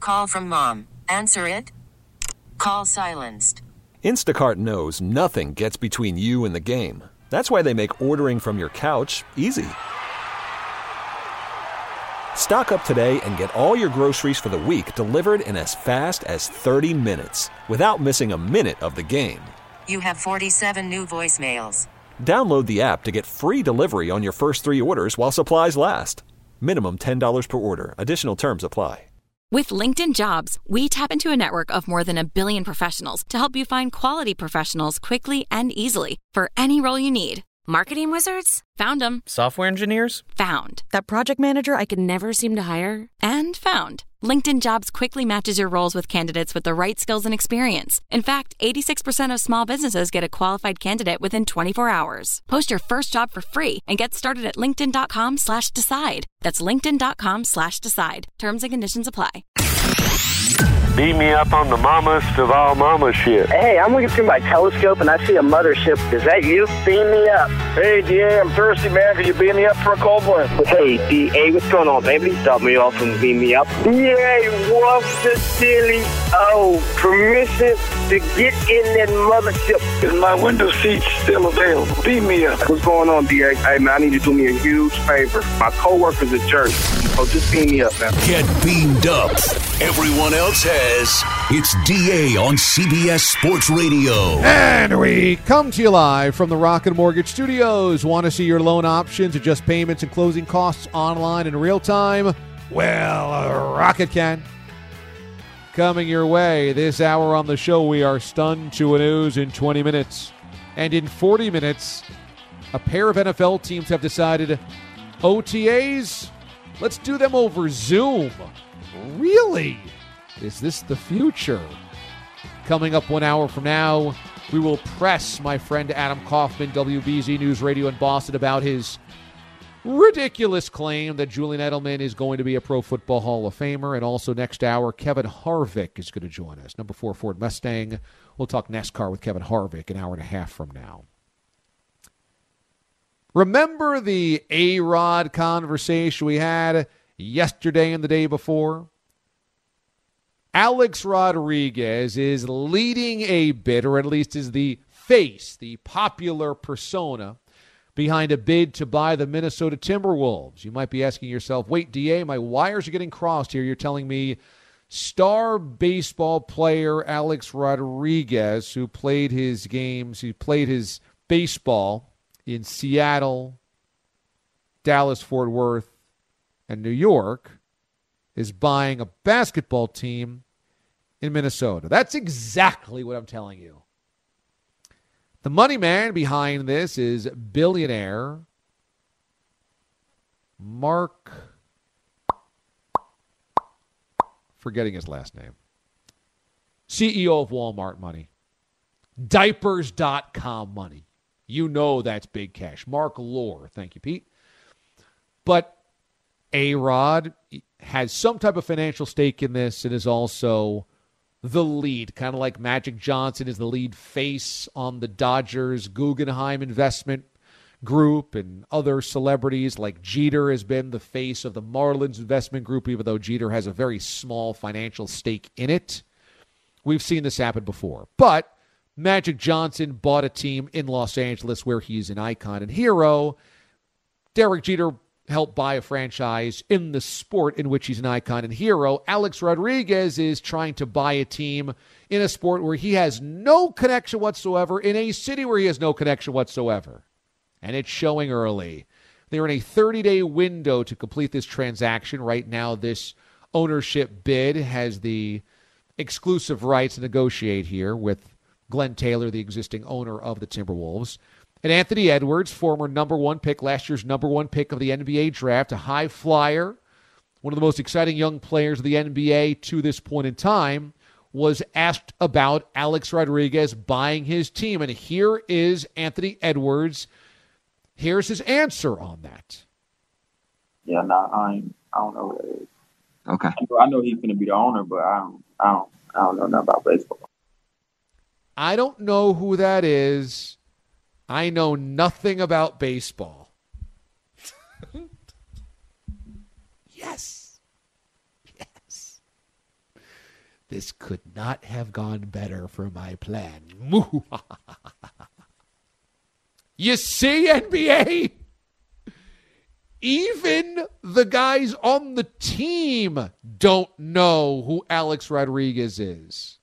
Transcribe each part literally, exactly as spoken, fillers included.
Call from mom. Answer it. Call silenced. Instacart knows nothing gets between you and the game. That's why they make ordering from your couch easy. Stock up today and get all your groceries for the week delivered in as fast as thirty minutes without missing a minute of the game. You have forty-seven new voicemails. Download the app to get free delivery on your first three orders while supplies last. Minimum ten dollars per order. Additional terms apply. With LinkedIn Jobs, we tap into a network of more than a billion professionals to help you find quality professionals quickly and easily for any role you need. Marketing wizards? Found them. Software engineers? Found. That project manager I could never seem to hire? And found. LinkedIn Jobs quickly matches your roles with candidates with the right skills and experience. In fact, eighty-six percent of small businesses get a qualified candidate within twenty-four hours. Post your first job for free and get started at linkedin.com slash decide. That's linkedin.com slash decide. Terms and conditions apply. Beat me up on the mamas of all mama shit. Hey, I'm looking through my telescope and I see a mothership. Is that you? Beam me up. Hey, D A, I'm thirsty, man. Can you beam me up for a cold one? Hey, D A, what's going on, baby? Stop me off and beam me up. D A, what's the silly? Oh, permission to get in that mothership. Is my window seat still available? Beam me up. What's going on, D A? Hey, man, I need you to do me a huge favor. My coworker's a jerk. So just beam me up, man. Get beamed up. Everyone else has. It's D A on C B S Sports Radio. And we come to you live from the Rocket Mortgage Studios. Want to see your loan options, adjust payments and closing costs online in real time? Well, uh, Rocket can. Coming your way this hour on the show, we are stunned to a news in twenty minutes. And in forty minutes, a pair of N F L teams have decided O T As, let's do them over Zoom. Really? Is this the future? Coming up one hour from now, we will press my friend Adam Kaufman, W B Z News Radio in Boston, about his ridiculous claim that Julian Edelman is going to be a Pro Football Hall of Famer. And also next hour, Kevin Harvick is going to join us. Number four Ford Mustang. We'll talk NASCAR with Kevin Harvick an hour and a half from now. Remember the A-Rod conversation we had yesterday and the day before? Alex Rodriguez is leading a bid, or at least is the face, the popular persona, behind a bid to buy the Minnesota Timberwolves. You might be asking yourself, wait, D A, my wires are getting crossed here. You're telling me star baseball player Alex Rodriguez, who played his games, he played his baseball in Seattle, Dallas, Fort Worth, and New York, is buying a basketball team in Minnesota. That's exactly what I'm telling you. The money man behind this is billionaire Mark, forgetting his last name, C E O of Walmart money, diapers dot com money. You know that's big cash. Mark Lohr. Thank you, Pete. But A-Rod has some type of financial stake in this and is also the lead, kind of like Magic Johnson is the lead face on the Dodgers Guggenheim Investment Group, and other celebrities like Jeter has been the face of the Marlins Investment Group, even though Jeter has a very small financial stake in it. We've seen this happen before. But Magic Johnson bought a team in Los Angeles where he's an icon and hero. Derek Jeter help buy a franchise in the sport in which he's an icon and hero. Alex Rodriguez is trying to buy a team in a sport where he has no connection whatsoever, in a city where he has no connection whatsoever. And it's showing early. They're in a thirty-day window to complete this transaction. Right now, this ownership bid has the exclusive rights to negotiate here with Glenn Taylor, the existing owner of the Timberwolves. And Anthony Edwards, former number one pick, last year's number one pick of the N B A draft, a high flyer, one of the most exciting young players of the N B A to this point in time, was asked about Alex Rodriguez buying his team. And here is Anthony Edwards. Here's his answer on that. Yeah, no, I, ain't, I don't know what it is. Okay. I know he's going to be the owner, but I don't, I don't, I don't know nothing about baseball. I don't know who that is. I know nothing about baseball. Yes. Yes. This could not have gone better for my plan. You see, N B A? Even the guys on the team don't know who Alex Rodriguez is.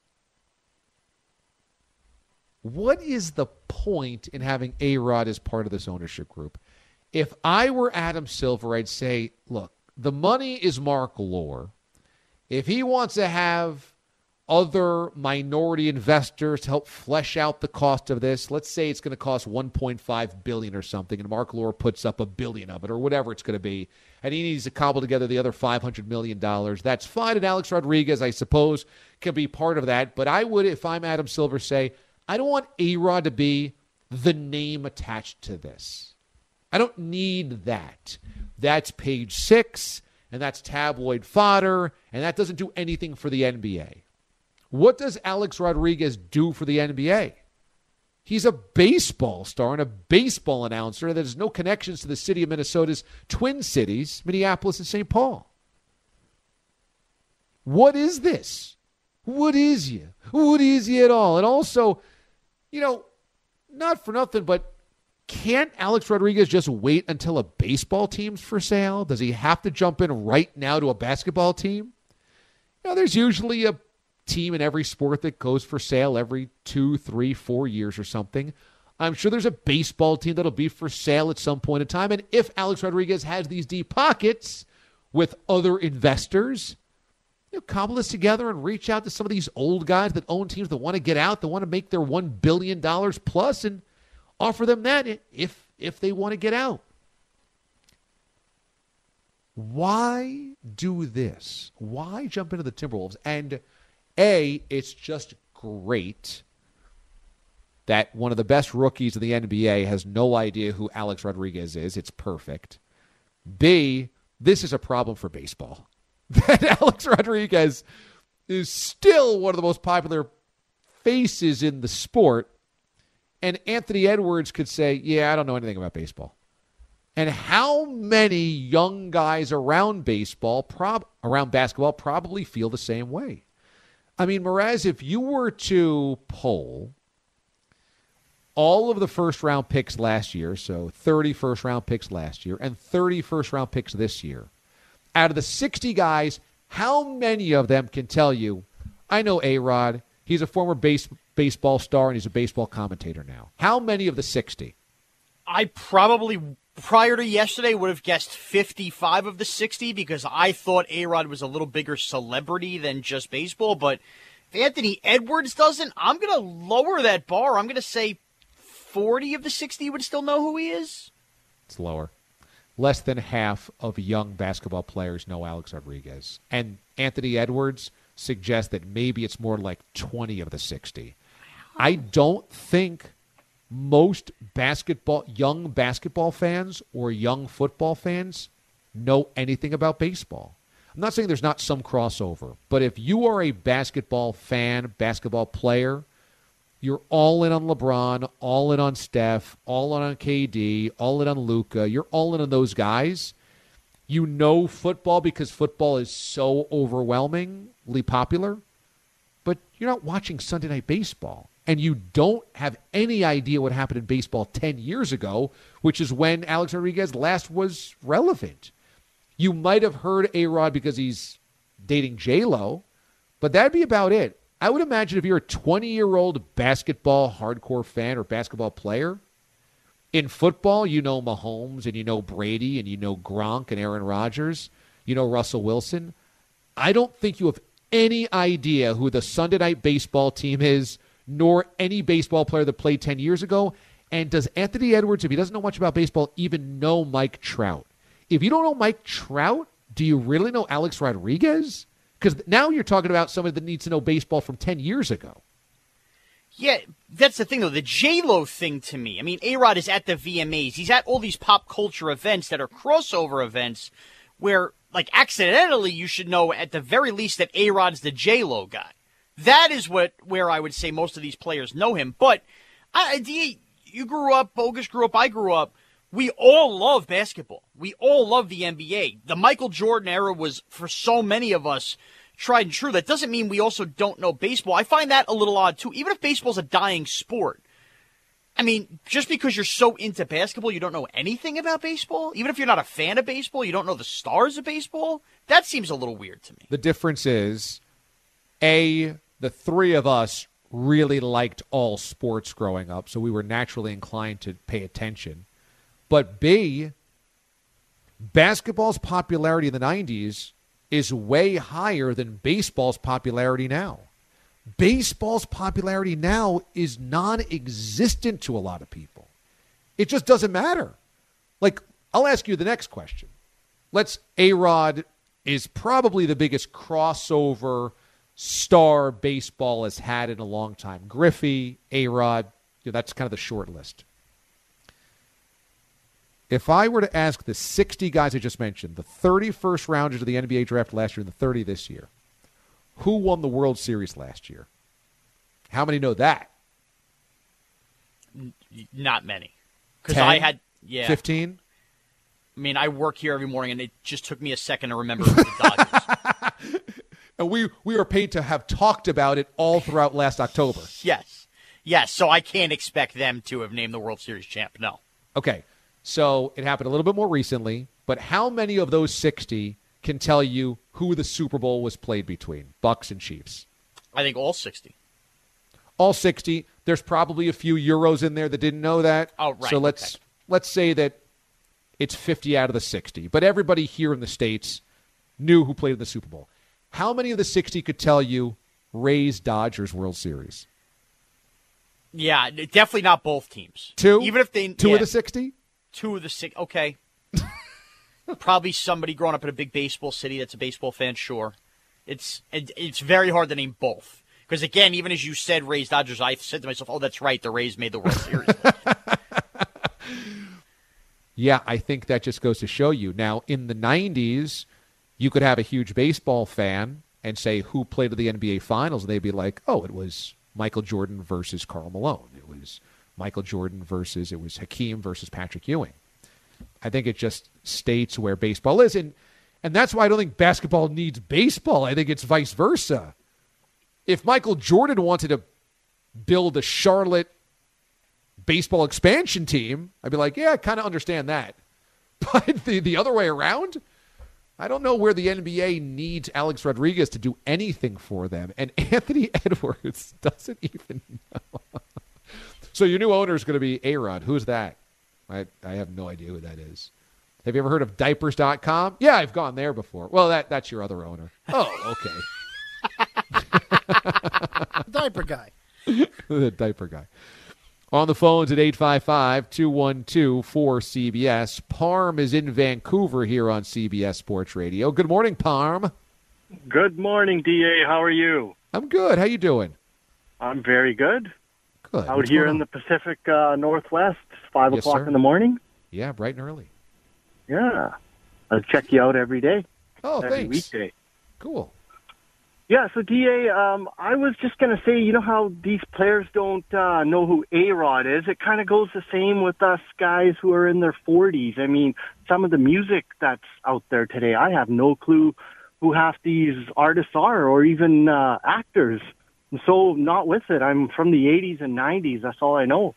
What is the point in having A-Rod as part of this ownership group? If I were Adam Silver, I'd say, look, the money is Mark Lore. If he wants to have other minority investors to help flesh out the cost of this, let's say it's going to cost one point five billion dollars or something, and Mark Lore puts up a billion of it or whatever it's going to be, and he needs to cobble together the other five hundred million dollars. That's fine, and Alex Rodriguez, I suppose, can be part of that. But I would, if I'm Adam Silver, say, I don't want A-Rod to be the name attached to this. I don't need that. That's page six, and that's tabloid fodder, and that doesn't do anything for the N B A. What does Alex Rodriguez do for the N B A? He's a baseball star and a baseball announcer that has no connections to the city of Minnesota's Twin Cities, Minneapolis and Saint Paul. What is this? What is you? What is you at all? And also, you know, not for nothing, but can't Alex Rodriguez just wait until a baseball team's for sale? Does he have to jump in right now to a basketball team? You know, there's usually a team in every sport that goes for sale every two, three, four years or something. I'm sure there's a baseball team that'll be for sale at some point in time. And if Alex Rodriguez has these deep pockets with other investors, you know, cobble this together and reach out to some of these old guys that own teams that want to get out, that want to make their one billion dollars plus, and offer them that if if they want to get out. Why do this? Why jump into the Timberwolves? And A, it's just great that one of the best rookies of the N B A has no idea who Alex Rodriguez is. It's perfect. B, this is a problem for baseball. That Alex Rodriguez is still one of the most popular faces in the sport. And Anthony Edwards could say, yeah, I don't know anything about baseball. And how many young guys around baseball, prob- around basketball, probably feel the same way? I mean, Mraz, if you were to poll all of the first-round picks last year, so thirty first-round picks last year and thirty first-round picks this year, out of the sixty guys, how many of them can tell you, I know A-Rod, he's a former base, baseball star, and he's a baseball commentator now? How many of the sixty? I probably, prior to yesterday, would have guessed fifty-five of the sixty because I thought A-Rod was a little bigger celebrity than just baseball. But if Anthony Edwards doesn't, I'm going to lower that bar. I'm going to say forty of the sixty would still know who he is. It's lower. Less than half of young basketball players know Alex Rodriguez. And Anthony Edwards suggests that maybe it's more like twenty of the sixty. I don't think most basketball, young basketball fans or young football fans know anything about baseball. I'm not saying there's not some crossover, but if you are a basketball fan, basketball player, you're all in on LeBron, all in on Steph, all in on K D, all in on Luka. You're all in on those guys. You know football because football is so overwhelmingly popular, but you're not watching Sunday Night Baseball. And you don't have any idea what happened in baseball ten years ago, which is when Alex Rodriguez last was relevant. You might have heard A-Rod because he's dating J-Lo, but that'd be about it. I would imagine if you're a twenty-year-old basketball hardcore fan or basketball player, in football, you know Mahomes and you know Brady and you know Gronk and Aaron Rodgers, you know Russell Wilson. I don't think you have any idea who the Sunday Night Baseball team is, nor any baseball player that played ten years ago. And does Anthony Edwards, if he doesn't know much about baseball, even know Mike Trout? If you don't know Mike Trout, do you really know Alex Rodriguez? Because now you're talking about somebody that needs to know baseball from ten years ago. Yeah, that's the thing, though. The J-Lo thing to me. I mean, A-Rod is at the V M As. He's at all these pop culture events that are crossover events where, like, accidentally you should know at the very least that A-Rod's the J-Lo guy. That is what where I would say most of these players know him. But I, D, you grew up, Bogus grew up, I grew up. We all love basketball. We all love the N B A. The Michael Jordan era was, for so many of us, tried and true. That doesn't mean we also don't know baseball. I find that a little odd, too. Even if baseball's a dying sport, I mean, just because you're so into basketball, you don't know anything about baseball? Even if you're not a fan of baseball, you don't know the stars of baseball? That seems a little weird to me. The difference is, A, the three of us really liked all sports growing up, so we were naturally inclined to pay attention. But B, basketball's popularity in the nineties is way higher than baseball's popularity now. Baseball's popularity now is non-existent to a lot of people. It just doesn't matter. Like, I'll ask you the next question. Let's, A-Rod is probably the biggest crossover star baseball has had in a long time. Griffey, A-Rod, you know, that's kind of the short list. If I were to ask the sixty guys I just mentioned, the thirty first rounders of the N B A draft last year and the thirty this year, who won the World Series last year? How many know that? Not many. Because I had, yeah. fifteen? I mean, I work here every morning, and it just took me a second to remember the Dodgers. And we, we are paid to have talked about it all throughout last October. Yes. Yes, so I can't expect them to have named the World Series champ, no. Okay, so it happened a little bit more recently, but how many of those sixty can tell you who the Super Bowl was played between, Bucks and Chiefs? I think all sixty. All sixty. There's probably a few Euros in there that didn't know that. Oh, right. So let's okay. let's say that it's fifty out of the sixty. But everybody here in the States knew who played in the Super Bowl. How many of the sixty could tell you Rays Dodgers World Series? Yeah, definitely not both teams. Two? Even if they Two yeah, of the sixty? Two of the six. Okay. Probably somebody growing up in a big baseball city that's a baseball fan, sure. It's it, it's very hard to name both. Because, again, even as you said Rays Dodgers, I said to myself, oh, that's right, the Rays made the World Series. Yeah, I think that just goes to show you. Now, in the nineties, you could have a huge baseball fan and say who played at the N B A Finals, and they'd be like, oh, it was Michael Jordan versus Karl Malone. It was Michael Jordan versus, it was Hakeem versus Patrick Ewing. I think it just states where baseball is. And, and that's why I don't think basketball needs baseball. I think it's vice versa. If Michael Jordan wanted to build a Charlotte baseball expansion team, I'd be like, yeah, I kind of understand that. But the, the other way around, I don't know where the N B A needs Alex Rodriguez to do anything for them. And Anthony Edwards doesn't even know. So your new owner is going to be A-Rod. Who's that? I, I have no idea who that is. Have you ever heard of diapers dot com? Yeah, I've gone there before. Well, that that's your other owner. Oh, okay. Diaper guy. The diaper guy. On the phones at eight five five, two one two, four C B S. Parm is in Vancouver here on C B S Sports Radio. Good morning, Parm. Good morning, D A. How are you? I'm good. How you doing? I'm very good. Good. Out What's here going in on? the Pacific uh, Northwest, five Yes, o'clock sir. in the morning. Yeah, bright and early. Yeah. I check you out every day. Oh, every thanks. weekday. Cool. Yeah, so D A, um, I was just going to say, you know how these players don't uh, know who A-Rod is? It kind of goes the same with us guys who are in their forties. I mean, some of the music that's out there today, I have no clue who half these artists are or even uh, actors. And so not with it. I'm from the eighties and nineties. That's all I know.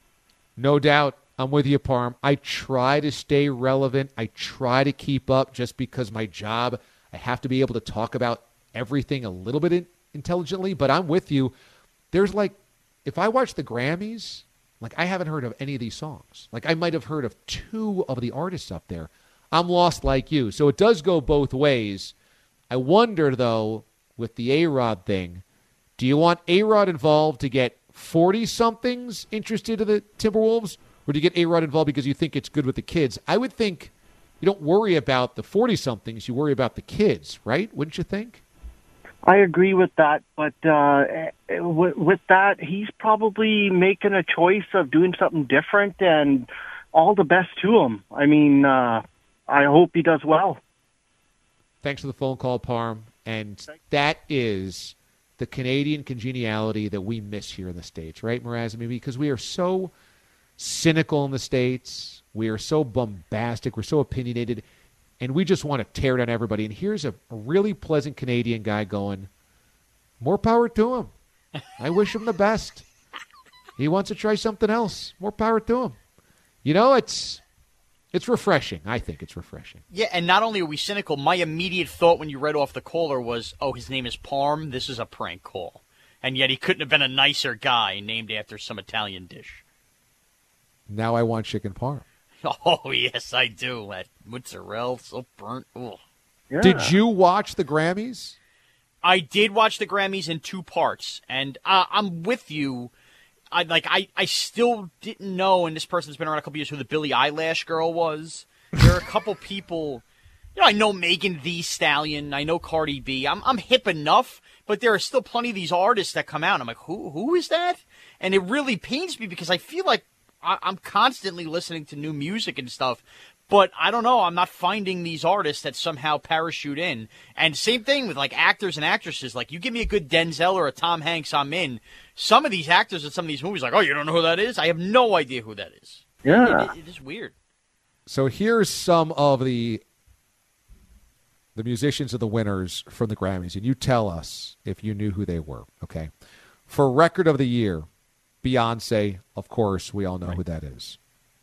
No doubt. I'm with you, Parm. I try to stay relevant. I try to keep up just because my job, I have to be able to talk about everything a little bit in, intelligently, but I'm with you. There's like, if I watch the Grammys, like I haven't heard of any of these songs. Like I might have heard of two of the artists up there. I'm lost like you. So it does go both ways. I wonder, though, with the A-Rod thing, do you want A-Rod involved to get forty-somethings interested in the Timberwolves, or do you get A-Rod involved because you think it's good with the kids? I would think you don't worry about the forty-somethings, you worry about the kids, right? Wouldn't you think? I agree with that, but uh, with that, he's probably making a choice of doing something different, and all the best to him. I mean, uh, I hope he does well. Thanks for the phone call, Parm. And that is the Canadian congeniality that we miss here in the States, right, Mraz? I mean, because we are so cynical in the States. We are so bombastic. We're so opinionated. and we just want to tear down everybody. And here's a, a really pleasant Canadian guy going, more power to him. I wish him the best. He wants to try something else. More power to him. You know, it's it's refreshing. I think it's refreshing. Yeah, and not only are we cynical, my immediate thought when you read off the caller was, oh, his name is Parm. This is a prank call. And yet he couldn't have been a nicer guy named after some Italian dish. Now I want chicken parm. Oh, yes, I do. That mozzarella, so burnt. Ugh. Yeah. Did you watch the Grammys? I did watch the Grammys in two parts, and uh, I'm with you. I like. I, I still didn't know, and this person's been around a couple years, who the Billie Eilish girl was. There are a couple people. You know, I know Megan Thee Stallion. I know Cardi B. I'm I'm hip enough, but there are still plenty of these artists that come out. And I'm like, who who is that? And it really pains me because I feel like I, I'm constantly listening to new music and stuff. But I don't know. I'm not finding these artists that somehow parachute in. And same thing with like actors and actresses. Like you give me a good Denzel or a Tom Hanks, I'm in. Some of these actors in some of these movies, like, oh, you don't know who that is? I have no idea who that is. Yeah, it, it is weird. So here's some of the the musicians of the winners from the Grammys, and you tell us if you knew who they were. Okay, for Record of the Year, Beyonce, of course, we all know right. who that is.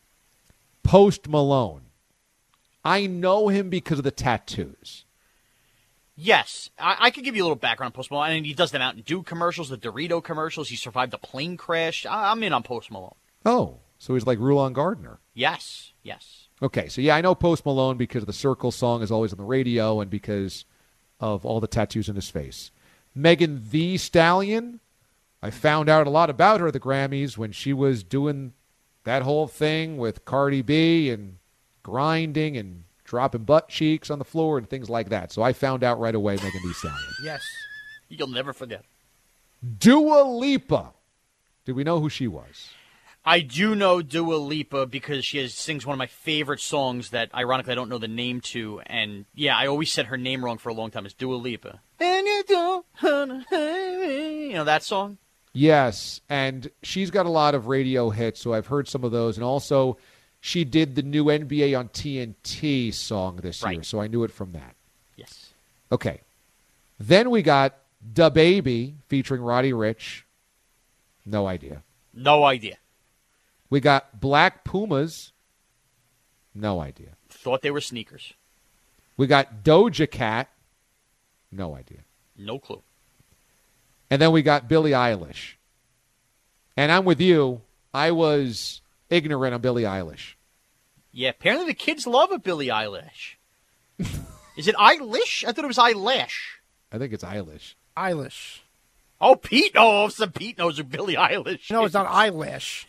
Post Malone. I know him because of the tattoos. Yes. I, I could give you a little background on Post Malone. I mean, he does the Mountain Dew commercials, the Dorito commercials. He survived a plane crash. I, I'm in on Post Malone. Oh, so he's like Rulon Gardner. Yes, yes. Okay, so yeah, I know Post Malone because the Circle song is always on the radio and because of all the tattoos in his face. Megan Thee Stallion, I found out a lot about her at the Grammys when she was doing that whole thing with Cardi B and grinding and dropping butt cheeks on the floor and things like that. So I found out right away Megan Thee Stallion. Yes. You'll never forget. Dua Lipa. Do we know who she was? I do know Dua Lipa because she has, sings one of my favorite songs that, ironically, I don't know the name to. And, yeah, I always said her name wrong for a long time. It's Dua Lipa. And you don't wanna hate me. You know that song? Yes, and she's got a lot of radio hits, so I've heard some of those. And also, she did the new N B A on T N T song this right. year, so I knew it from that. Yes. Okay. Then we got Da Baby featuring Roddy Ricch. No idea. No idea. We got Black Pumas. No idea. Thought they were sneakers. We got Doja Cat. No idea. No clue. And then we got Billie Eilish. And I'm with you. I was ignorant on Billie Eilish. Yeah, apparently the kids love a Billie Eilish. Is it Eilish? I thought it was Eyelash. I think it's Eilish. Eilish. Oh, Pete. Oh, some Pete knows who Billie Eilish. No, it's not eyelash.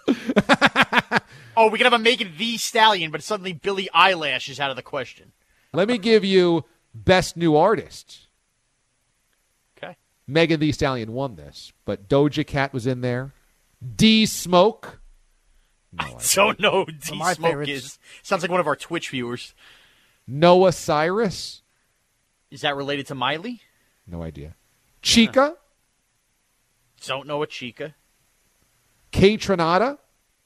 Oh, we can have a Megan Thee Stallion, but suddenly Billie Eilish is out of the question. Let me give you Best New Artist. Okay. Megan Thee Stallion won this, but Doja Cat was in there. D Smoke. No, I idea. don't know who D Smoke favorites. is. Sounds like one of our Twitch viewers. Noah Cyrus. Is that related to Miley? No idea. Chica. Huh. Don't know a Chica. Kate Trinata.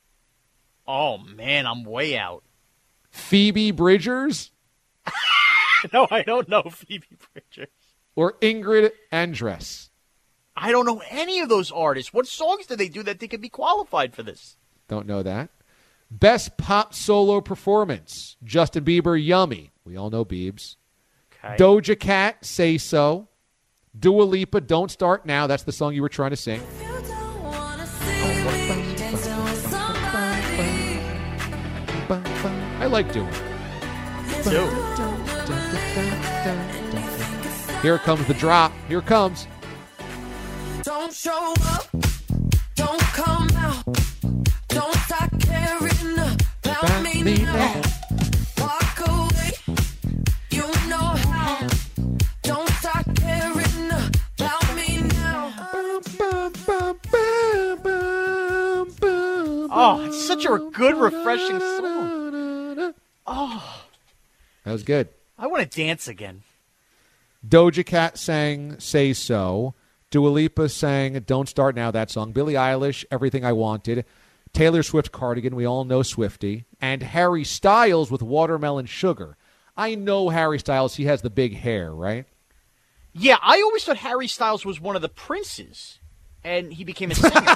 Oh, man, I'm way out. Phoebe Bridgers. No, I don't know Phoebe Bridgers. Or Ingrid Andress. I don't know any of those artists. What songs do they do that they could be qualified for this? Don't know that. Best Pop Solo Performance. Justin Bieber, Yummy. We all know Biebs. Okay. Doja Cat, Say So. Dua Lipa, Don't Start Now. That's the song you were trying to sing. I like Dua. Here comes the drop. Here it comes. Don't show up. Don't come out. Don't start caring about me now. Walk away. You know how. Don't start caring about me now. Oh, it's such a good, refreshing song. Oh. That was good. I want to dance again. Doja Cat sang Say So. Dua Lipa sang Don't Start Now, that song. Billie Eilish, Everything I Wanted. Taylor Swift, Cardigan, we all know Swiftie. And Harry Styles with Watermelon Sugar. I know Harry Styles. He has the big hair, right? Yeah, I always thought Harry Styles was one of the princes, and he became a singer.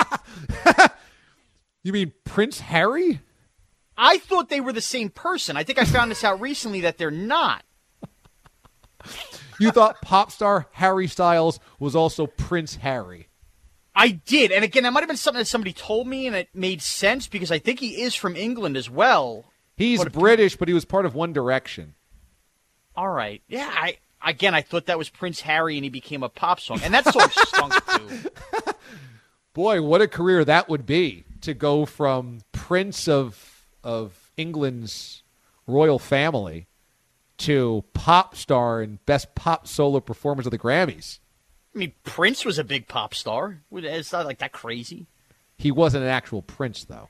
You mean Prince Harry? I thought they were the same person. I think I found this out recently that they're not. You thought pop star Harry Styles was also Prince Harry? I did. And again, that might have been something that somebody told me, and it made sense because I think he is from England as well. He's but British, but he was part of One Direction. All right. Yeah, I again, I thought that was Prince Harry, and he became a pop song. And that song stunk, too. Boy, what a career that would be, to go from Prince of of England's royal family to pop star and best pop solo performance of the Grammys. I mean, Prince was a big pop star. It's not like that crazy. He wasn't an actual prince, though.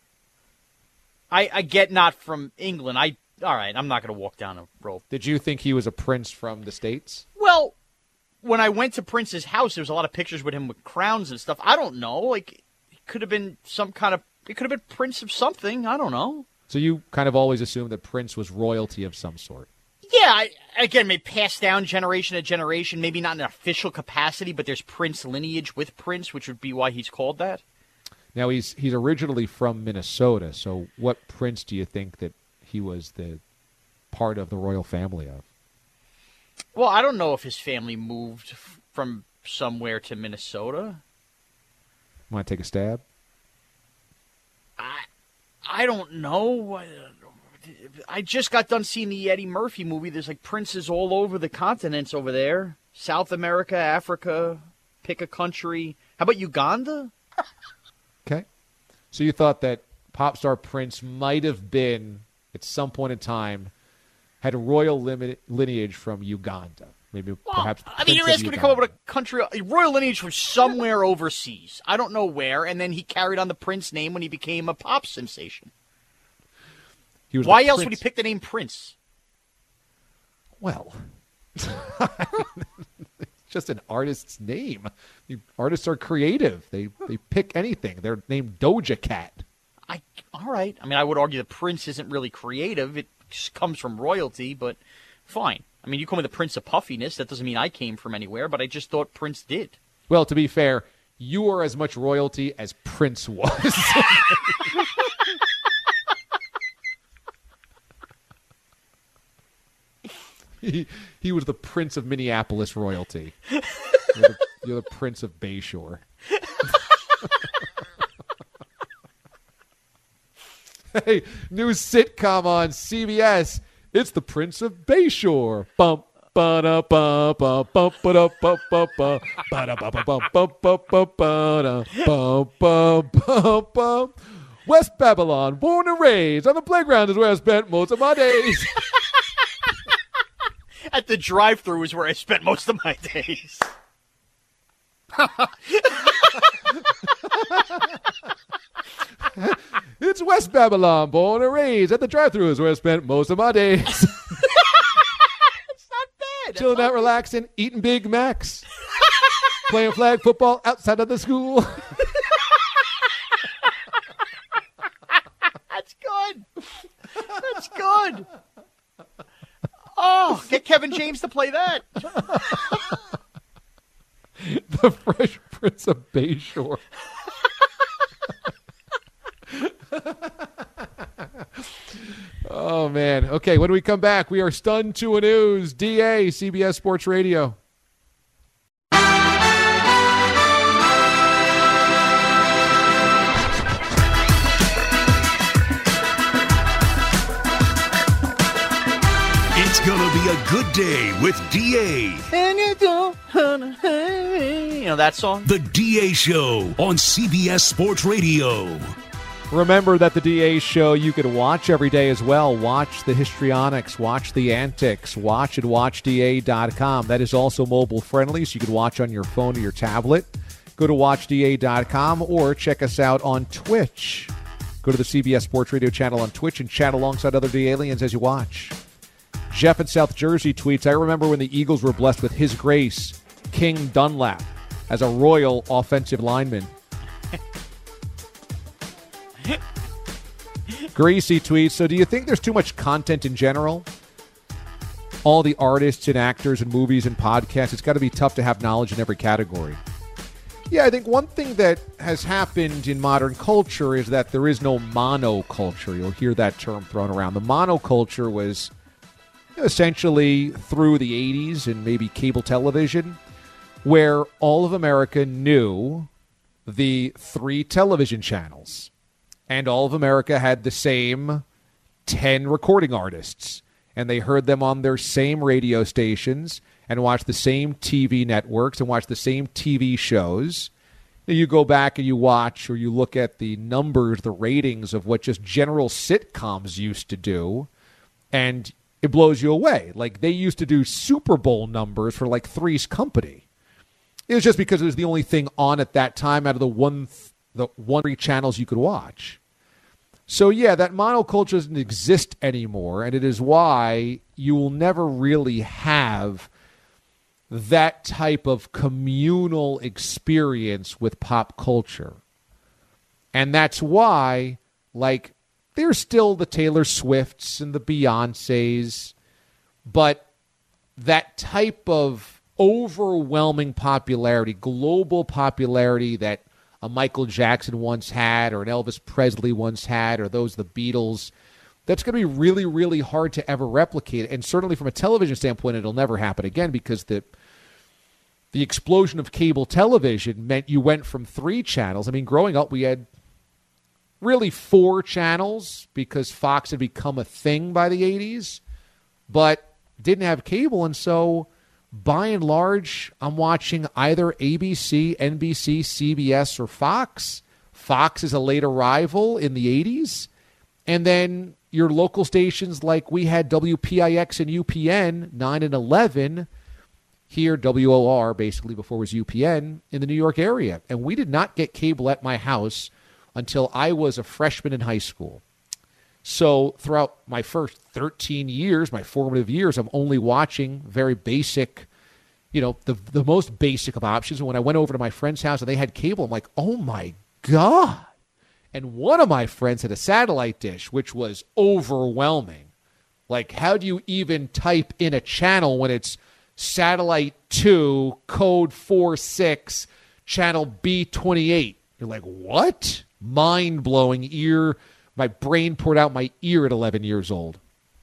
I, I get not from England. I all right, I'm not going to walk down a rope. Did you think he was a prince from the States? Well, when I went to Prince's house, there was a lot of pictures with him with crowns and stuff. I don't know. Like, it could have been some kind of, it could have been Prince of something. I don't know. So you kind of always assumed that Prince was royalty of some sort. Yeah, I, again, may pass down generation to generation, maybe not in an official capacity, but there's Prince lineage with Prince, which would be why he's called that. Now, he's he's originally from Minnesota, so what prince do you think that he was the part of the royal family of? Well, I don't know if his family moved from somewhere to Minnesota. Want to take a stab? I I don't know. I, I just got done seeing the Eddie Murphy movie. There's like princes all over the continents over there. South America, Africa, pick a country. How about Uganda? Okay. So you thought that pop star Prince might have been, at some point in time, had a royal limit, lineage from Uganda. Maybe well, perhaps. I mean, you're asking me to come up with a country, a royal lineage from somewhere overseas. I don't know where. And then he carried on the Prince name when he became a pop sensation. He was Why else Prince. Would he pick the name Prince? Well, it's just an artist's name. Artists are creative. They they pick anything. They're named Doja Cat. I all right. I mean, I would argue that Prince isn't really creative. It just comes from royalty, but fine. I mean, you call me the Prince of Puffiness. That doesn't mean I came from anywhere, but I just thought Prince did. Well, to be fair, you are as much royalty as Prince was. He, he was the Prince of Minneapolis royalty. You're the, you're the Prince of Bayshore. Hey, new sitcom on C B S. It's the Prince of Bayshore. Bump, ba da ba ba bump ba da ba ba ba ba da ba ba ba ba ba ba ba da ba ba ba. West Babylon, born and raised on the playground is where I spent most of my days. At the drive-thru is where I spent most of my days. It's West Babylon, born and raised at the drive-thru is where I spent most of my days. It's not bad. Chilling out, relaxing, eating Big Macs, playing flag football outside of the school. That's good. That's good. Oh, get Kevin James to play that. The Fresh Prince of Bayshore. Oh, man. Okay, when we come back, we are stunned to a news. D A, C B S Sports Radio. It's gonna be a good day with D A. And you don't, you know that song? The D A Show on C B S Sports Radio. Remember that the D A Show you can watch every day as well. Watch the histrionics, watch the antics, watch at watch D A dot com. That is also mobile friendly, so you can watch on your phone or your tablet. Go to watch D A dot com or check us out on Twitch. Go to the C B S Sports Radio channel on Twitch and chat alongside other D-aliens as you watch. Jeff in South Jersey tweets, I remember when the Eagles were blessed with His Grace, King Dunlap, as a royal offensive lineman. Gracie tweets, so do you think there's too much content in general? all the artists and actors and movies and podcasts, it's got to be tough to have knowledge in every category. Yeah, I think one thing that has happened in modern culture is that there is no monoculture. You'll hear that term thrown around. The monoculture was essentially through the eighties and maybe cable television, where all of America knew the three television channels, and all of America had the same ten recording artists, and they heard them on their same radio stations and watched the same T V networks and watched the same T V shows. You go back and you watch or you look at the numbers, the ratings of what just general sitcoms used to do, and it blows you away. Like, they used to do Super Bowl numbers for like Three's Company. It was just because it was the only thing on at that time out of the one, th- the one three channels you could watch. So, yeah, that monoculture doesn't exist anymore, and it is why you will never really have that type of communal experience with pop culture. And that's why, like, there's still the Taylor Swifts and the Beyoncés, but that type of overwhelming popularity, global popularity that a Michael Jackson once had or an Elvis Presley once had or those the Beatles, that's going to be really, really hard to ever replicate. And certainly from a television standpoint, it'll never happen again because the the explosion of cable television meant you went from three channels. I mean, growing up, we had really four channels because Fox had become a thing by the eighties, but didn't have cable. And so by and large, I'm watching either A B C, N B C, C B S, or Fox. Fox is a late arrival in the eighties. And then your local stations like we had W P I X and U P N, nine and eleven, here W O R, basically before it was U P N, in the New York area. And we did not get cable at my house until I was a freshman in high school. So throughout my first thirteen years, my formative years, I'm only watching very basic, you know, the the most basic of options. And when I went over to my friend's house and they had cable, I'm like, oh my God. And one of my friends had a satellite dish, which was overwhelming. Like, how do you even type in a channel when it's satellite two, code four six, channel B twenty-eight? You're like, what? Mind-blowing. Ear. My brain poured out my ear at eleven years old.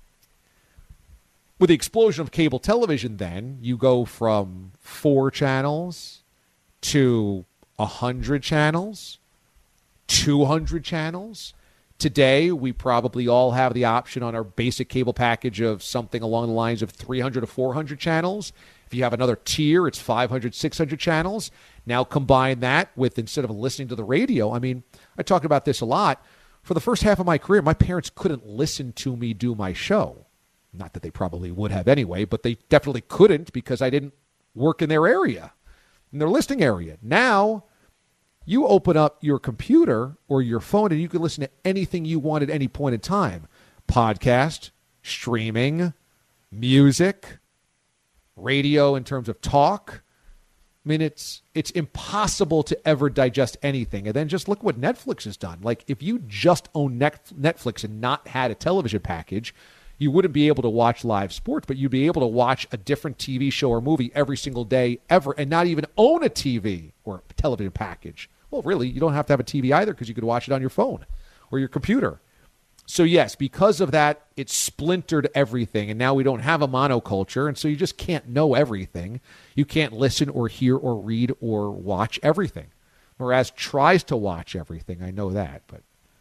With the explosion of cable television, then, you go from four channels to one hundred channels, two hundred channels. Today, we probably all have the option on our basic cable package of something along the lines of three hundred to four hundred channels. If you have another tier, it's five hundred, six hundred channels. Now combine that with, instead of listening to the radio, I mean, I talk about this a lot. For the first half of my career, my parents couldn't listen to me do my show. Not that they probably would have anyway, but they definitely couldn't because I didn't work in their area, in their listening area. Now, you open up your computer or your phone and you can listen to anything you want at any point in time. Podcast, streaming, music, radio in terms of talk. I mean, it's it's impossible to ever digest anything. And then just look what Netflix has done. Like, if you just own Netflix and not had a television package, you wouldn't be able to watch live sports, but you'd be able to watch a different T V show or movie every single day ever and not even own a T V or a television package. Well, really, you don't have to have a T V either because you could watch it on your phone or your computer. So, yes, because of that, it splintered everything, and now we don't have a monoculture, and so you just can't know everything. You can't listen or hear or read or watch everything. Whereas tries to watch everything. I know that, but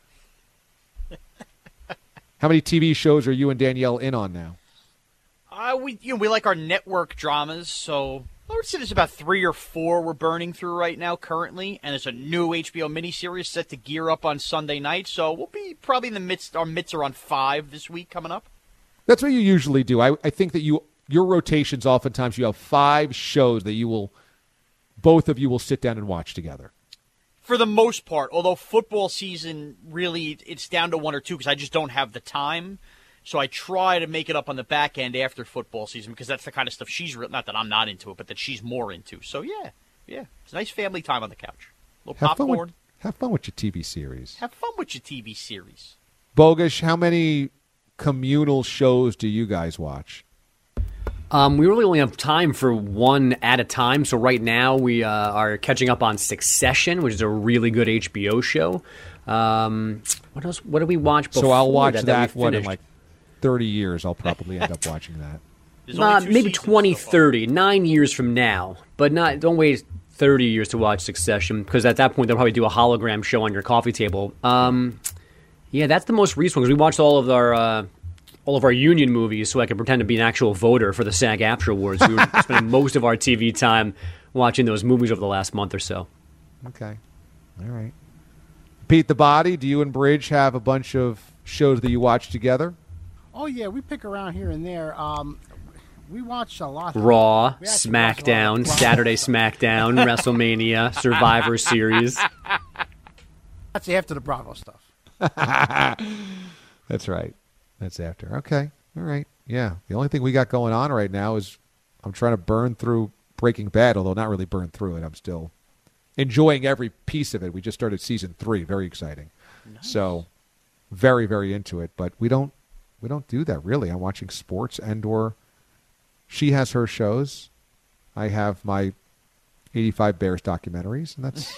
how many T V shows are you and Danielle in on now? Uh, we you know we like our network dramas, so I would say there's about three or four we're burning through right now currently, and there's a new H B O miniseries set to gear up on Sunday night, so we'll be probably in the midst, our mitts are on five this week coming up. That's what you usually do. I, I think that you your rotations, oftentimes you have five shows that you will, both of you will sit down and watch together. For the most part, although football season, really, it's down to one or two because I just don't have the time. So I try to make it up on the back end after football season because that's the kind of stuff she's, re- not that I'm not into it, but that she's more into. So, yeah, yeah. It's a nice family time on the couch. A little have popcorn. Fun with, have fun with your T V series. Have fun with your T V series. Bogusch, how many communal shows do you guys watch? Um, we really only have time for one at a time. So right now we uh, are catching up on Succession, which is a really good H B O show. Um, what else? What did we watch before So I'll watch that? that, that we what, in finished? like thirty years, I'll probably end up watching that. Uh, maybe twenty thirty, nine years from now. But not. Don't wait thirty years to watch Succession, because at that point they'll probably do a hologram show on your coffee table. Um, yeah, that's the most recent one, because we watched all of our uh, all of our union movies, so I could pretend to be an actual voter for the SAG-AFTRA Awards. We were spending most of our T V time watching those movies over the last month or so. Okay, all right. Pete the Body, do you and Bridge have a bunch of shows that you watch together? Oh, yeah, we pick around here and there. Um, we watch a lot. Raw, We actually SmackDown, watch a lot of Raw. Saturday SmackDown, WrestleMania, Survivor Series. That's after the Bravo stuff. That's right. That's after. Okay. All right. Yeah. The only thing we got going on right now is I'm trying to burn through Breaking Bad, although not really burn through it. I'm still enjoying every piece of it. We just started season three. Very exciting. Nice. So very, very into it. But we don't we don't do that really. I'm watching sports and or she has her shows. I have my eighty-five Bears documentaries, and that's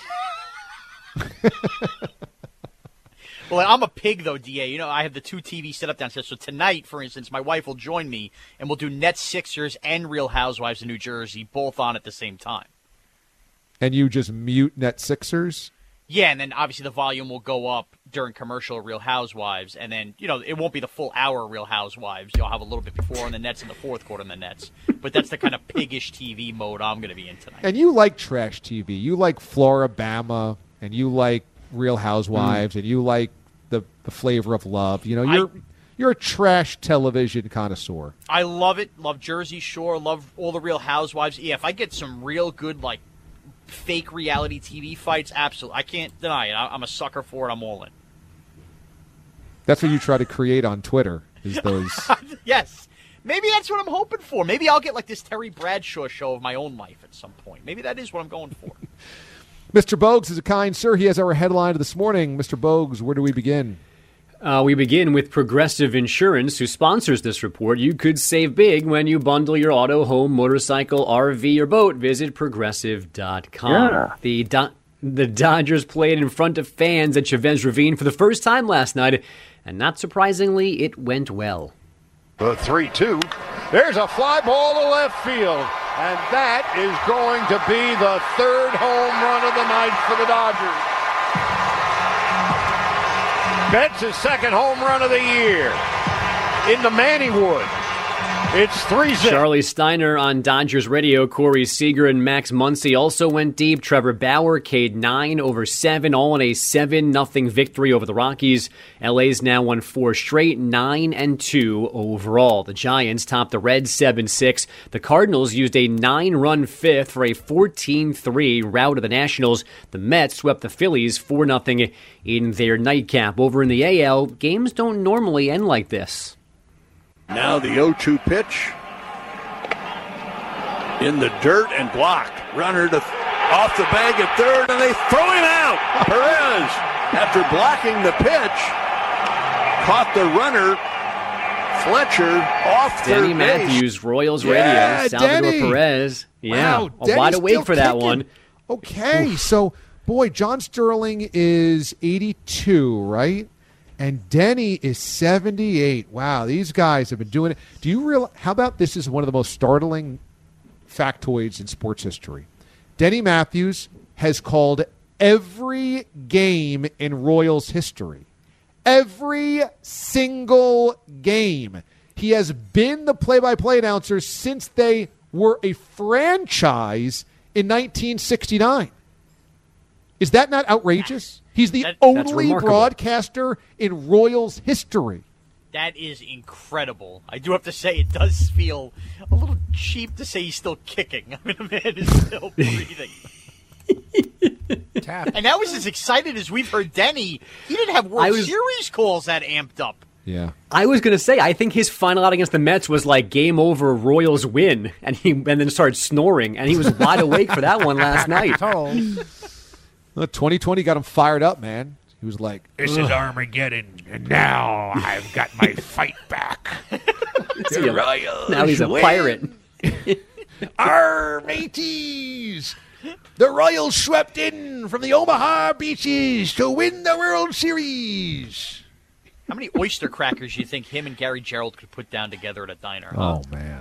Well, I'm a pig, though, D A. You know, I have the two T Vs set up downstairs. So tonight, for instance, my wife will join me, and we'll do Nets Sixers and Real Housewives of New Jersey, both on at the same time. And you just mute Net Sixers? Yeah, and then obviously the volume will go up during commercial Real Housewives, and then, you know, it won't be the full hour Real Housewives. You'll have a little bit before on the Nets and the fourth quarter on the Nets. But that's the kind of piggish T V mode I'm going to be in tonight. And you like trash T V. You like Floribama, and you like Real Housewives, mm. and you like the, the flavor of love. You know, you're I, you're a trash television connoisseur. I love it. Love Jersey Shore. Love all the Real Housewives. Yeah, if I get some real good, like, fake reality T V fights, absolutely. I can't deny it. I, I'm a sucker for it. I'm all in. That's what you try to create on Twitter, is those... Yes. Maybe that's what I'm hoping for. Maybe I'll get like this Terry Bradshaw show of my own life at some point. Maybe that is what I'm going for. Mister Bogues is a kind sir. He has our headline this morning. Mister Bogues, where do we begin? Uh, we begin with Progressive Insurance, who sponsors this report. You could save big when you bundle your auto, home, motorcycle, R V, or boat. Visit Progressive dot com. Yeah. The, Do- the Dodgers played in front of fans at Chavez Ravine for the first time last night, and not surprisingly, it went well. The three two. There's a fly ball to left field, and that is going to be the third home run of the night for the Dodgers. Betts' second home run of the year into Mannywood. It's three zip. Charlie Steiner on Dodgers radio. Corey Seager and Max Muncy also went deep. Trevor Bauer K'd nine over seven, all in a seven nothing victory over the Rockies. L A's now won four straight, nine and two overall. The Giants topped the Reds seven six. The Cardinals used a nine-run fifth for a fourteen three rout of the Nationals. The Mets swept the Phillies four nothing in their nightcap. Over in the A L, games don't normally end like this. Now the oh two pitch in the dirt and blocked. Runner to off the bag at third, and they throw him out. Perez, after blocking the pitch, caught the runner, Fletcher, off third Denny base. Matthews, Royals Yeah, Radio, Salvador Denny. Perez. Yeah, Wow, oh, wide Denny's awake still for that kicking. one. Okay, so, boy, John Sterling is eighty-two, right? And Denny is seventy-eight. Wow, these guys have been doing it. Do you realize, how about this is one of the most startling factoids in sports history? Denny Matthews has called every game in Royals history. Every single game. He has been the play-by-play announcer since they were a franchise in nineteen sixty-nine. Is that not outrageous? He's the That- only broadcaster in Royals history. That is incredible. I do have to say, it does feel a little cheap to say he's still kicking. I mean, the man is still breathing. And that was as excited as we've heard Denny. He didn't have World I was- Series calls that amped up. Yeah. I was going to say, I think his final out against the Mets was like game over, Royals win, and he and then started snoring, and he was wide awake for that one last night. Well, twenty twenty got him fired up, man. He was like, This "Ugh." is Armageddon. And now I've got my fight back. The Royals now he's a win. Pirate. Our mateys! The Royals swept in from the Omaha beaches to win the World Series. How many oyster crackers do you think him and Gary Gerald could put down together at a diner? Huh? Oh, man.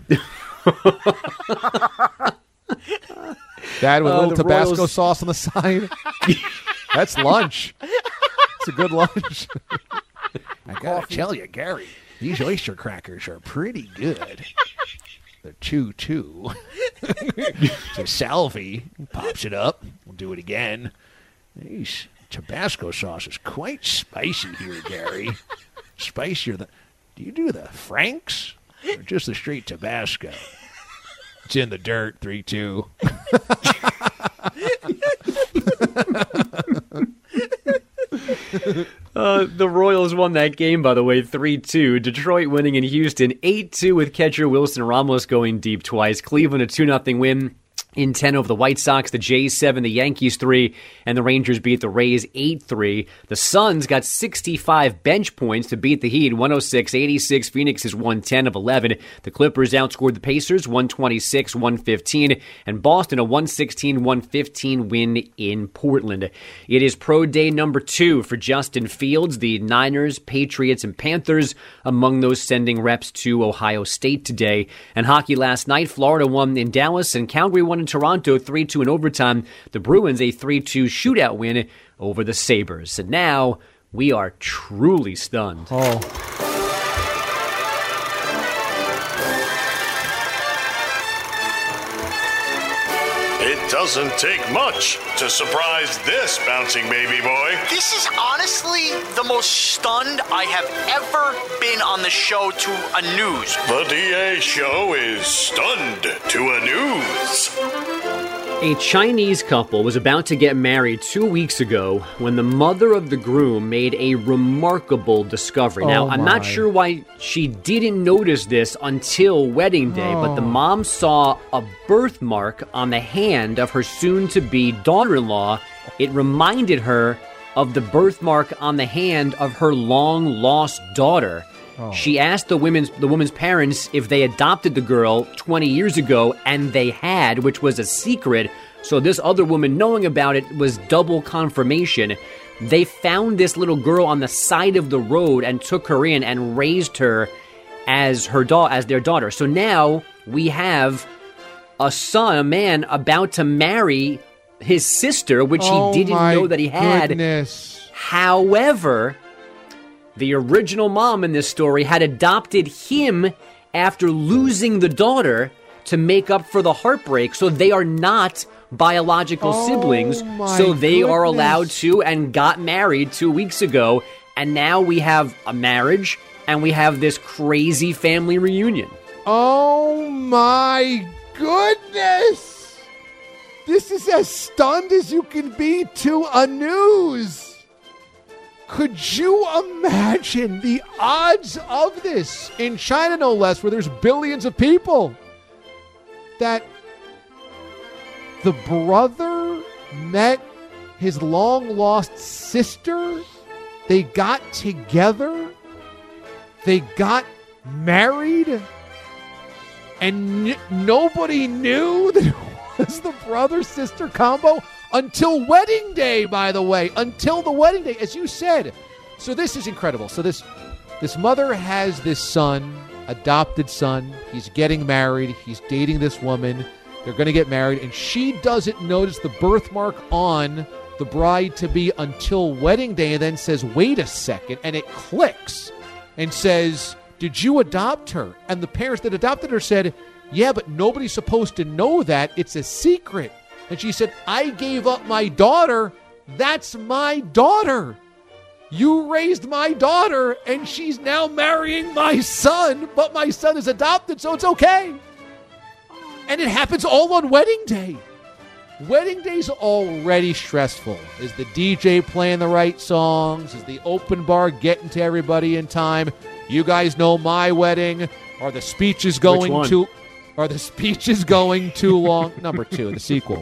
Dad with a Uh, little the Tabasco Royals- sauce on the side. That's lunch. It's a good lunch. I gotta tell you, Gary, these oyster crackers are pretty good. They're chew-chew. So Salvi pops it up. We'll do it again. These Tabasco sauce is quite spicy here, Gary. Spicier than... Do you do the Franks or just the straight Tabasco? It's in the dirt, three two. Uh, the Royals won that game, by the way, three two. Detroit winning in Houston eight two with catcher Wilson Ramos going deep twice. Cleveland a two nothing win in ten over the White Sox. The Jays seven, the Yankees three, and the Rangers beat the Rays eight three. The Suns got sixty-five bench points to beat the Heat one oh six eighty-six. Phoenix is one ten of eleven. The Clippers outscored the Pacers one twenty-six one fifteen, and Boston a one sixteen one fifteen win in Portland. It is pro day number two for Justin Fields. The Niners, Patriots, and Panthers among those sending reps to Ohio State today. And hockey last night, Florida won in Dallas and Calgary won in Toronto three two in overtime. The Bruins a three two shootout win over the Sabres. And now we are truly stunned. Oh. It doesn't take much to surprise this bouncing baby boy. This is honestly the most stunned I have ever been on the show to a news. The D A show is stunned to a news. A Chinese couple was about to get married two weeks ago when the mother of the groom made a remarkable discovery. Oh now, I'm my. not sure why she didn't notice this until wedding day, but the Oh. mom saw a birthmark on the hand of her soon-to-be daughter-in-law. It reminded her of the birthmark on the hand of her long-lost daughter. Oh. She asked the women's the woman's parents if they adopted the girl twenty years ago, and they had, which was a secret. So this other woman knowing about it was double confirmation. They found this little girl on the side of the road and took her in and raised her as her da- as their daughter. So now we have a son, a man about to marry his sister, which Oh he didn't my know that he had. goodness. However, the original mom in this story had adopted him after losing the daughter to make up for the heartbreak. So they are not biological Oh siblings. my So they are goodness. allowed to and got married two weeks ago. And now we have a marriage and we have this crazy family reunion. Oh my goodness! This is as stunned as you can be to a news. Could you imagine the odds of this in China, no less, where there's billions of people, that the brother met his long-lost sister, they got together, they got married, and n- nobody knew that it was the brother-sister combo until wedding day, by the way. Until the wedding day, as you said. So this is incredible. So this this mother has this son, adopted son. He's getting married. He's dating this woman. They're going to get married, and she doesn't notice the birthmark on the bride-to-be until wedding day, and then says, wait a second, and it clicks and says, did you adopt her? And the parents that adopted her said, yeah, but nobody's supposed to know that. It's a secret. And she said, I gave up my daughter. That's my daughter. You raised my daughter, and she's now marrying my son, but my son is adopted, so it's okay. And it happens all on wedding day. Wedding day's already stressful. Is the D J playing the right songs? Is the open bar getting to everybody in time? You guys know my wedding. Are the speeches going one? too... Are the speeches going too long? Number two, the sequel.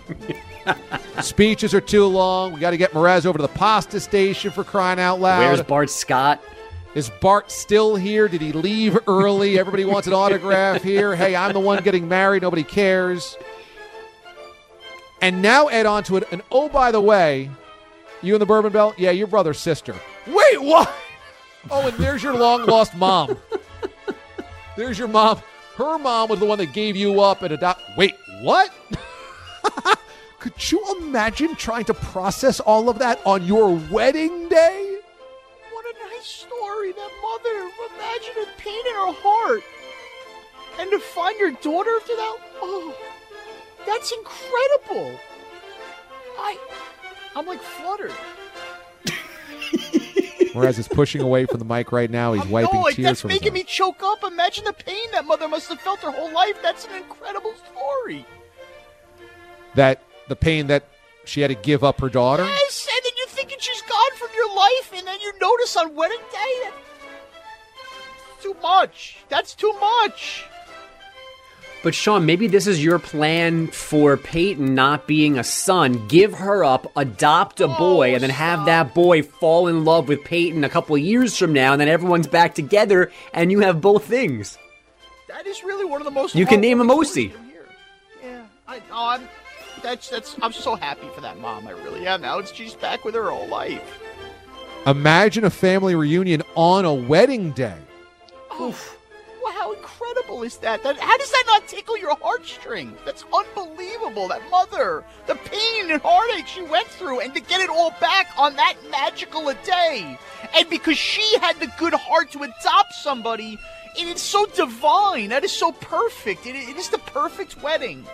Speeches are too long. We got to get Mraz over to the pasta station for crying out loud. Where's Bart Scott? Is Bart still here? Did he leave early? Everybody wants an autograph here. Hey, I'm the one getting married. Nobody cares. And now add on to it, and oh, by the way, you and the Bourbon Belt? Yeah, your brother's sister. Wait, what? Oh, and there's your long-lost mom. There's your mom. Her mom was the one that gave you up and adopt. Wait, what? Could you imagine trying to process all of that on your wedding day? What a nice story. That mother, imagine the pain in her heart. And to find your daughter after that, oh, that's incredible. I, I'm like fluttered. Whereas he's pushing away from the mic right now, he's wiping no, like, tears that's from his making eyes. me choke up. Imagine the pain that mother must have felt her whole life. That's an incredible story. That the pain that she had to give up her daughter? Yes, and then you're thinking she's gone from your life, and then you notice on wedding day that too much. That's too much. But, Sean, maybe this is your plan for Peyton not being a son. Give her up, adopt a boy, and then have that boy fall in love with Peyton a couple of years from now, and then everyone's back together, and you have both things. That is really one of the most. You can name him Osi. Yeah, I, oh, I'm. That's that's. I'm so happy for that mom. I really am. Now it's she's back with her whole life. Imagine a family reunion on a wedding day. Oh, wow, how incredible is that? That how does that not tickle your heartstrings? That's unbelievable. That mother, the pain and heartache she went through, and to get it all back on that magical a day, and because she had the good heart to adopt somebody, it is so divine. That is so perfect. It, it is the perfect wedding.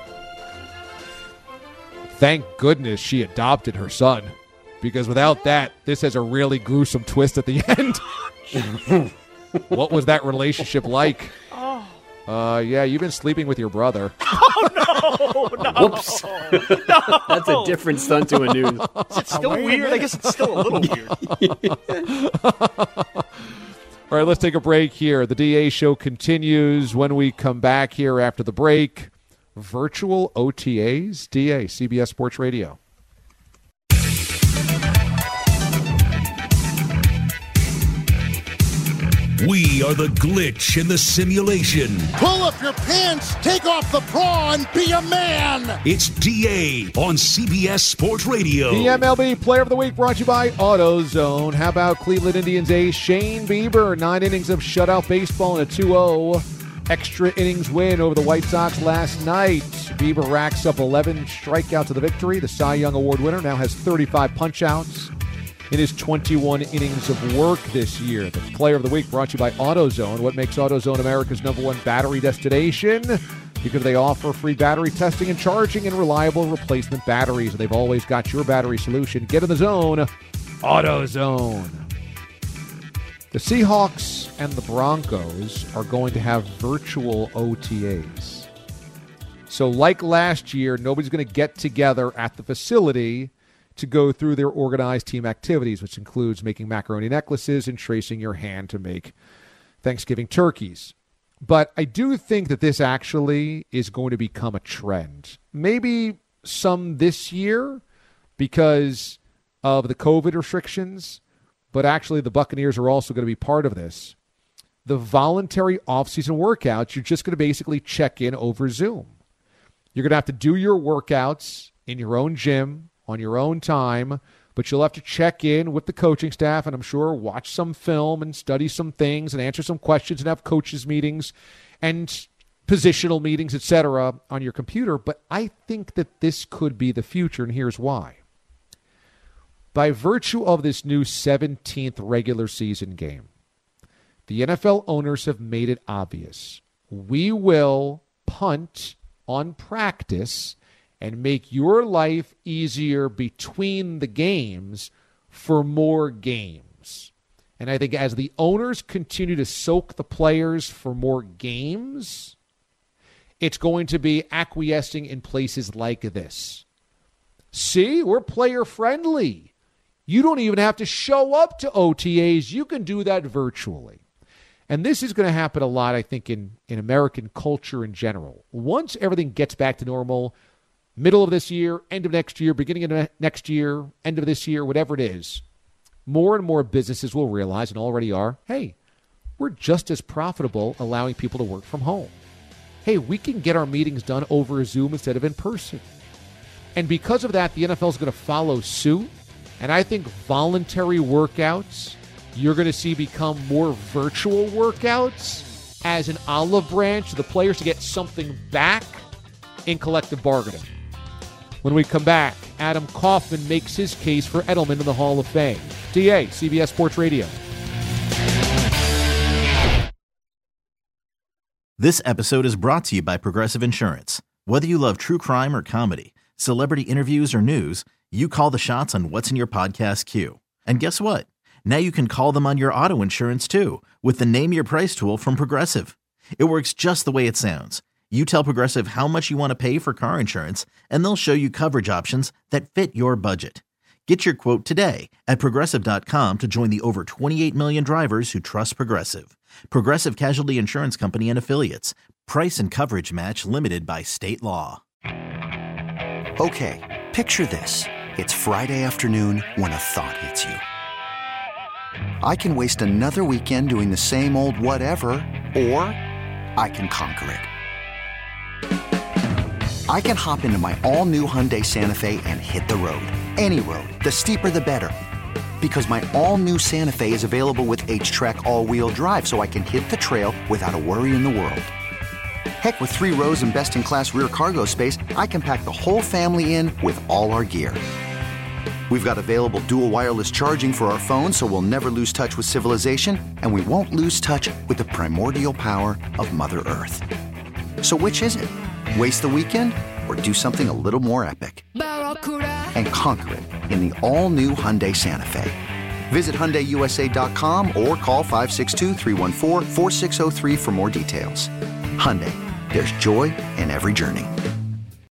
Thank goodness she adopted her son, because without that, this has a really gruesome twist at the end. What was that relationship like? Oh. Uh, yeah, you've been sleeping with your brother. Oh, no, no. Whoops. No. That's a different stunt to a news. Is it still weird? I guess it's still a little weird. All right, let's take a break here. The D A show continues when we come back here after the break. Virtual O T As, D A, C B S Sports Radio. We are the glitch in the simulation. Pull up your pants, take off the bra, and be a man. It's D A on C B S Sports Radio. The M L B Player of the Week brought to you by AutoZone. How about Cleveland Indians ace Shane Bieber? Nine innings of shutout baseball and a two oh extra innings win over the White Sox last night. Bieber racks up eleven strikeouts to the victory. The Cy Young Award winner now has thirty-five punch-outs in his twenty-one innings of work this year. The Player of the Week brought to you by AutoZone. What makes AutoZone America's number one battery destination? Because they offer free battery testing and charging and reliable replacement batteries. They've always got your battery solution. Get in the zone. AutoZone. The Seahawks and the Broncos are going to have virtual O T As. So like last year, nobody's going to get together at the facility to go through their organized team activities, which includes making macaroni necklaces and tracing your hand to make Thanksgiving turkeys. But I do think that this actually is going to become a trend. Maybe some this year because of the COVID restrictions, but actually the Buccaneers are also going to be part of this. The voluntary off-season workouts, you're just going to basically check in over Zoom. You're going to have to do your workouts in your own gym, on your own time, but you'll have to check in with the coaching staff and I'm sure watch some film and study some things and answer some questions and have coaches meetings and positional meetings, et cetera, on your computer. But I think that this could be the future, and here's why. By virtue of this new seventeenth regular season game, the N F L owners have made it obvious. We will punt on practice and make your life easier between the games for more games. And I think as the owners continue to soak the players for more games, it's going to be acquiescing in places like this. See, we're player friendly. You don't even have to show up to O T As. You can do that virtually. And this is going to happen a lot, I think, in, in American culture in general. Once everything gets back to normal, middle of this year, end of next year, beginning of next year, end of this year, whatever it is, more and more businesses will realize, and already are, hey, we're just as profitable allowing people to work from home. Hey, we can get our meetings done over Zoom instead of in person. And because of that, the N F L is going to follow suit. And I think voluntary workouts, you're going to see become more virtual workouts as an olive branch to the players to get something back in collective bargaining. When we come back, Adam Kaufman makes his case for Edelman in the Hall of Fame. D A, C B S Sports Radio. This episode is brought to you by Progressive Insurance. Whether you love true crime or comedy, celebrity interviews or news, you call the shots on what's in your podcast queue. And guess what? Now you can call them on your auto insurance too with the Name Your Price tool from Progressive. It works just the way it sounds. You tell Progressive how much you want to pay for car insurance, and they'll show you coverage options that fit your budget. Get your quote today at Progressive dot com to join the over twenty-eight million drivers who trust Progressive. Progressive Casualty Insurance Company and Affiliates. Price and coverage match limited by state law. Okay, picture this. It's Friday afternoon when a thought hits you. I can waste another weekend doing the same old whatever, or I can conquer it. I can hop into my all-new Hyundai Santa Fe and hit the road. Any road. The steeper, the better. Because my all-new Santa Fe is available with H-Track all-wheel drive, so I can hit the trail without a worry in the world. Heck, with three rows and best-in-class rear cargo space, I can pack the whole family in with all our gear. We've got available dual wireless charging for our phones, so we'll never lose touch with civilization, and we won't lose touch with the primordial power of Mother Earth. So which is it? Waste the weekend or do something a little more epic? And conquer it in the all-new Hyundai Santa Fe. Visit Hyundai U S A dot com or call five six two, three one four, four six zero three for more details. Hyundai, there's joy in every journey.